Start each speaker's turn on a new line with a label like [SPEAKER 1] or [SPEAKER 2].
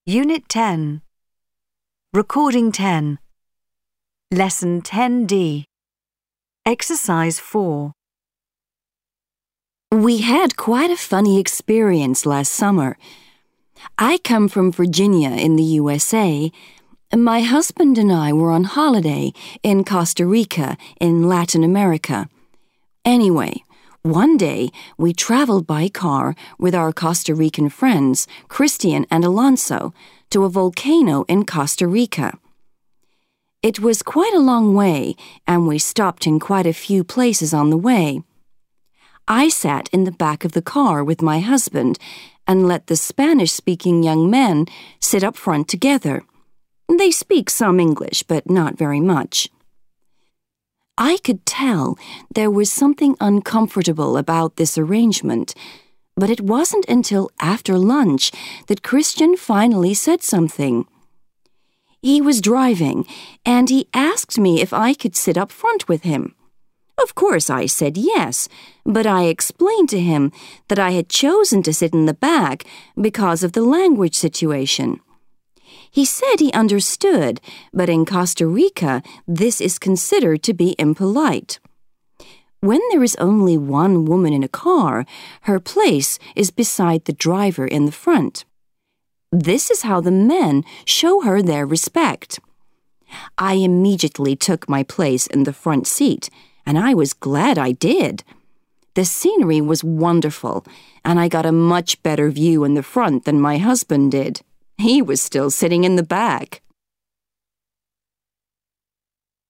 [SPEAKER 1] Unit 10. Recording 10. Lesson 10D. Exercise 4.
[SPEAKER 2] We had quite a funny experience last summer. I come from Virginia in the USA. My husband and I were on holiday in Costa Rica in Latin America. Anyway, one day we traveled by car with our Costa Rican friends, Christian and Alonso, to a volcano in Costa Rica. It was quite a long way, and we stopped in quite a few places on the way. I sat in the back of the car with my husband and let the Spanish-speaking young men sit up front together. They speak some English, but not very much. I could tell there was something uncomfortable about this arrangement, but it wasn't until after lunch that Christian finally said something. He was driving, and he asked me if I could sit up front with him. Of course, I said yes, but I explained to him that I had chosen to sit in the back because of the language situation. He said he understood, but in Costa Rica, this is considered to be impolite. When there is only one woman in a car, her place is beside the driver in the front. This is how the men show her their respect. I immediately took my place in the front seat, and I was glad I did. The scenery was wonderful, and I got a much better view in the front than my husband did. He was still sitting in the back.